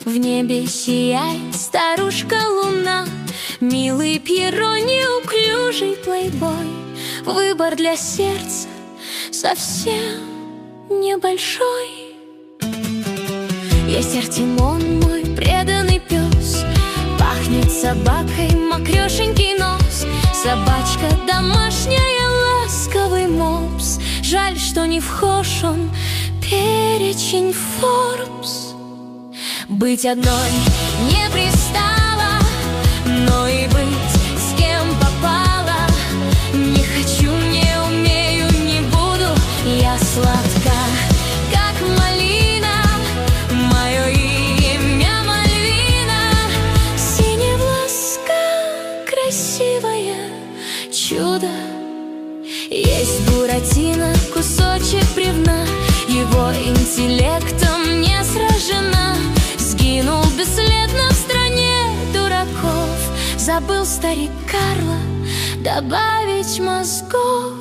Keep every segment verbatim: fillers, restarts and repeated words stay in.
В небе сияет старушка-луна, милый Пьеро, неуклюжий плейбой. Выбор для сердца совсем небольшой. Есть Артемон, мой преданный пес, пахнет собакой мокрешенький нос. Собачка домашняя, ласковый мопс. Жаль, что не вхож он перечень Forbes. Быть одной не пристало, но и быть с кем попало. Не хочу, не умею, не буду. Я сладка, как малина, мое имя Мальвина. Синевласка, красивое чудо. Есть Буратино, кусочек бревна, его интеллектом не сражена. Сгинул бесследно в стране дураков. Забыл старик Карло добавить мозгов.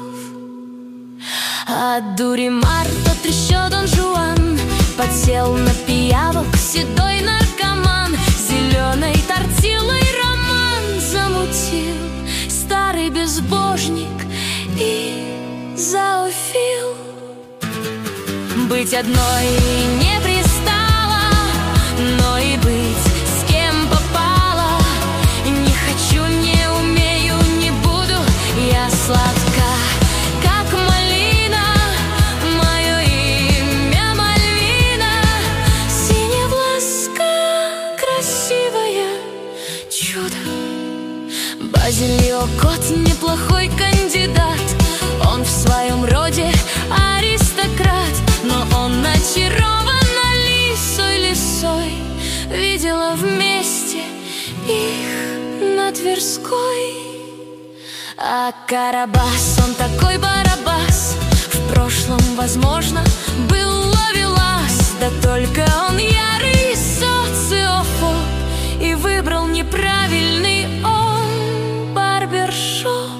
От Дуримар тот еще Дон Жуан подсел на пиявок седой наркоман. Зеленой тортилой роман замутил старый безбожник и зоофил. Быть одной не пристало, но и быть с кем попало. Не хочу, не умею, не буду. Я сладка, как малина, мое имя Мальвина. Синевласка, красивое чудо. Базилио кот неплохой кандидат, он в своем роде аристократ, но он очарован лисой лисой. Видела вместе их на Тверской. А Карабас, он такой барабас, в прошлом, возможно, был ловелас. Да только он ярый социофоб и выбрал неправильный он барбершоп.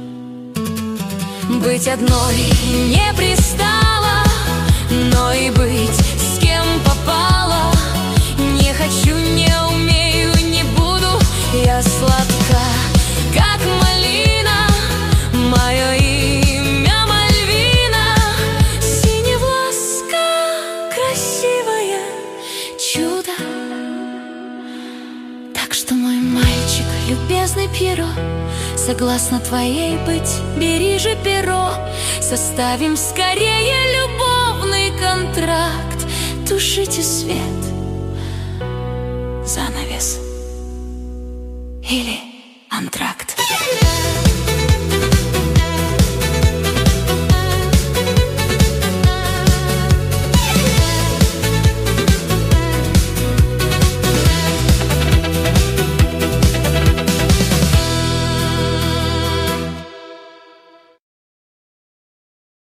Быть одной не пристало, но и быть с кем попало. Не хочу, не умею, не буду. Я сладка, как малина, мое имя Мальвина. Синевласка, красивое чудо. Так что, мой мальчик, любезный Пьеро, согласна твоей быть, бери же перо. Составим скорее любовный контракт. Тушите свет, занавес или антракт.